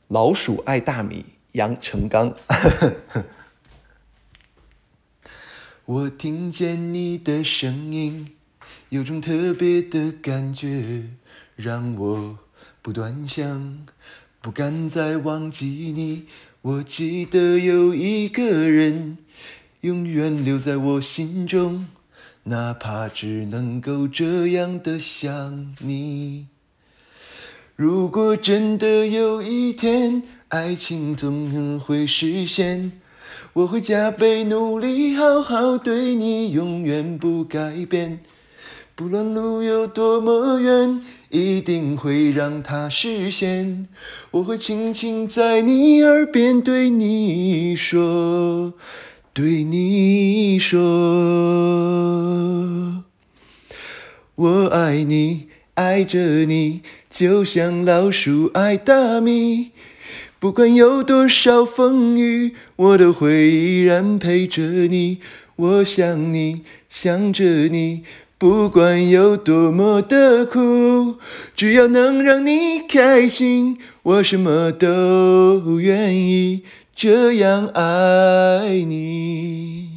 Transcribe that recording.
老鼠爱大米，杨成刚。我听见你的声音，有种特别的感觉，让我不断想，不敢再忘记你。我记得有一个人，永远留在我心中，哪怕只能够这样的想你。如果真的有一天，爱情总会实现，我会加倍努力，好好对你，永远不改变。不论路有多么远，一定会让它实现。我会轻轻在你耳边对你说，对你说，我爱你，爱着你，就像老鼠爱大米。不管有多少风雨，我都会依然陪着你。我想你，想着你，不管有多么的苦，只要能让你开心，我什么都愿意，这样爱你。